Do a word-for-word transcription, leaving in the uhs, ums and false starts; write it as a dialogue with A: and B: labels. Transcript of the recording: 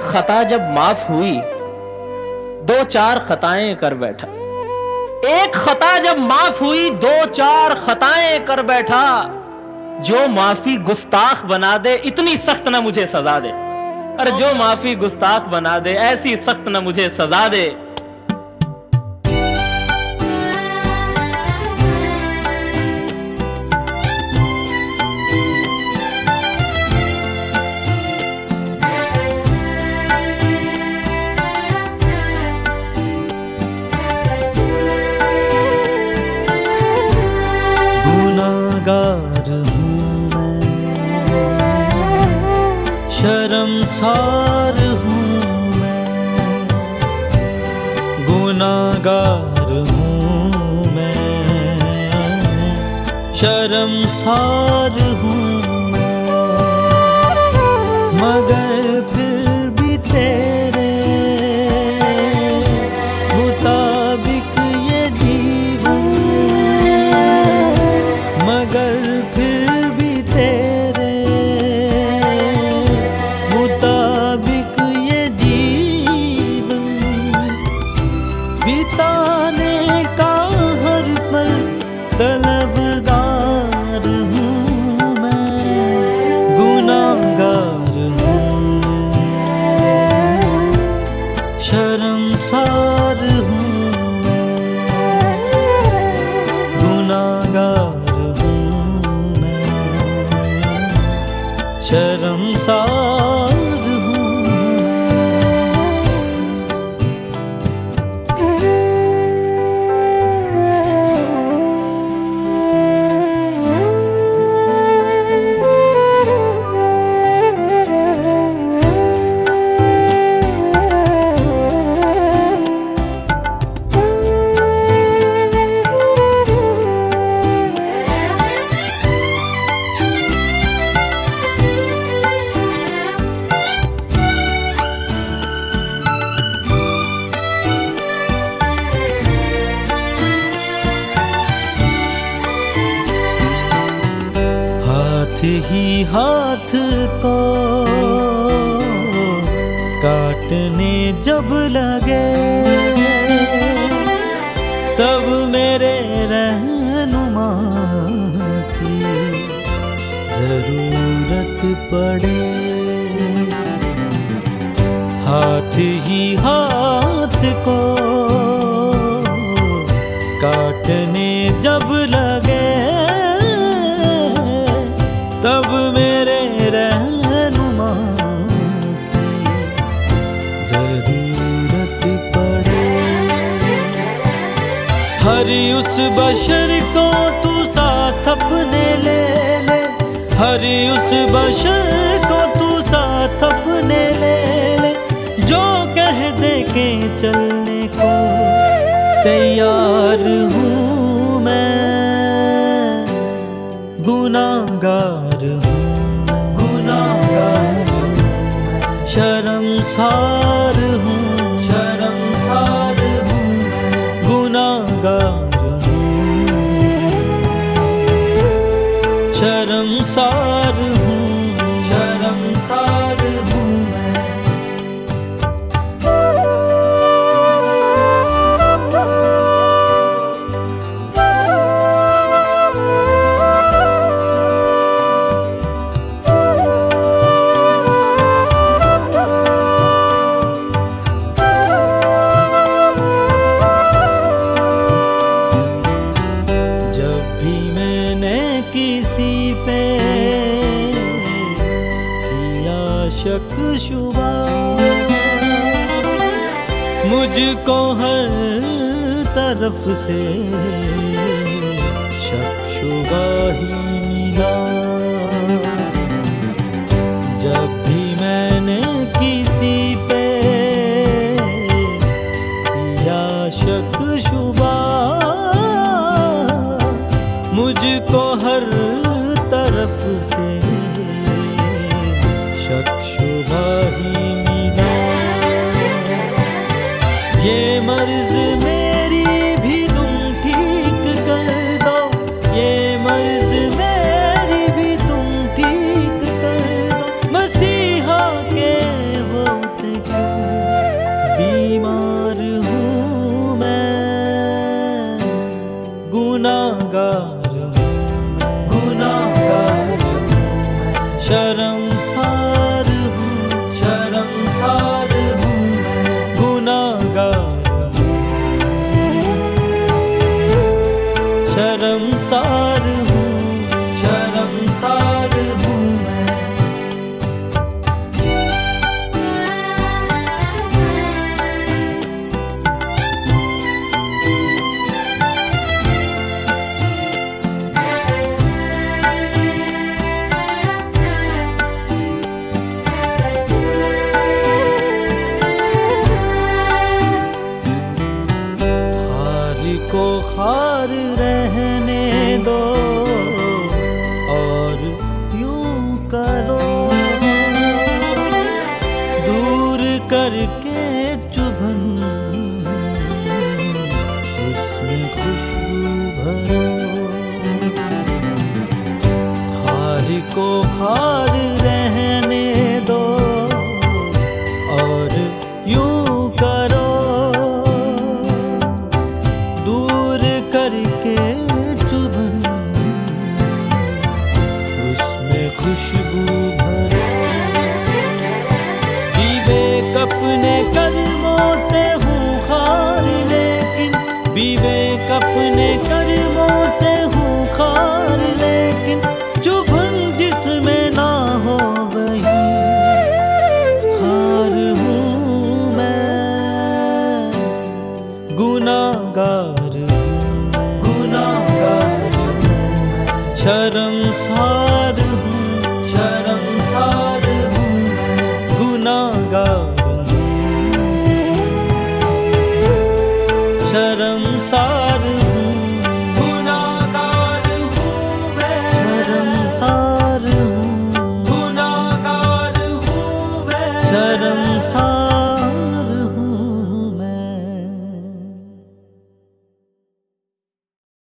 A: खता जब माफ हुई दो चार खताएं कर बैठा। एक खता जब माफ हुई दो चार खताएं कर बैठा। जो माफी गुस्ताख बना दे इतनी सख्त ना मुझे सजा दे। अरे जो माफी गुस्ताख बना दे ऐसी सख्त ना मुझे सजा दे।
B: गुनाहगार हूँ मैं, शर्मसार हूँ मैं। गुनाहगार हूँ मैं, शर्मसार हूँ मैं। मगर फिर भी तेरे मुताबिक ये जीऊं, मगर फिर भी तेरे मुताबिक ये जीवन बिताने का हर पल तलबगार हूँ मैं। गुनाहगार हूँ मैं, शर्मसार हूँ मैं। गुनाहगार शर्मसार हूँ। हाथ ही हाथ को काटने जब लगे तब मेरे रहनुमा की जरूरत पड़े। हाथ ही हाथ को काटने जब लगे तब मेरे रहनुमा की जरूरत पड़े। हर उस बशर को तू साथ अपने ले ले, हर उस बशर को तू साथ अपने ले ले। जो कह दे के चलने को तैयार हूँ मैं। गुनाहगार हूँ, गुनाहगार हूँ, शर्मसार हूँ, शर्मसार हूँ, गुनाहगार हूँ, शर्मसार हूँ, शर्मसार हूँ मैं। किसी पे किया शक शुबा मुझको हर तरफ से शक शुबा ही मिला। जब भी मैंने किसी पे किया शक शुबा मुझको हर तरफ से शक शुबा ही मिला। ये मर्ज मेरी भी तुम ठीक कर दो, ये मर्ज मेरी शर्मसार हूँ, शर्मसार हूँ मैं, गुनाहगार हूँ। शर्मसार हूँ, शर्मसार हूँ मैं। को हार रहने दो और यूं करो, दूर करके चुभन उसमें खुशबू भरो। हार को हार रहने दो और यूं करो, दूर करके चुभन उसमें खुशबू भरो। विवेक अपने कर्मों से हूँ खार, लेकिन विवेक अपने कर्मों से हूँ खार, लेकिन चुभन जिसमें ना हो वही खार हूँ मैं, गुनाहगार हूँ, गुनाहगार हूँ, शर्मसार हूँ, शर्म